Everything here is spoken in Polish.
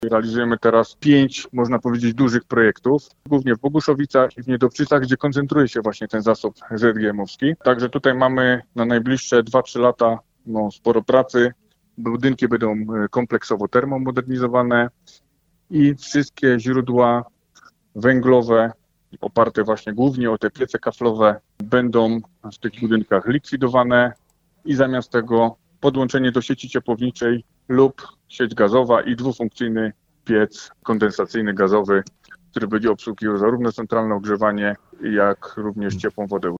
Realizujemy teraz 5, można powiedzieć, dużych projektów, głównie w Boguszowicach i w Niedobczycach, gdzie koncentruje się właśnie ten zasób ZGM-owski. Także tutaj mamy na najbliższe 2-3 lata sporo pracy. Budynki będą kompleksowo termomodernizowane i wszystkie źródła węglowe, oparte właśnie głównie o te piece kaflowe, będą w tych budynkach likwidowane i zamiast tego podłączenie do sieci ciepłowniczej lub sieć gazowa i dwufunkcyjny piec kondensacyjny gazowy, który będzie obsługiwał zarówno centralne ogrzewanie, jak również ciepłą wodę.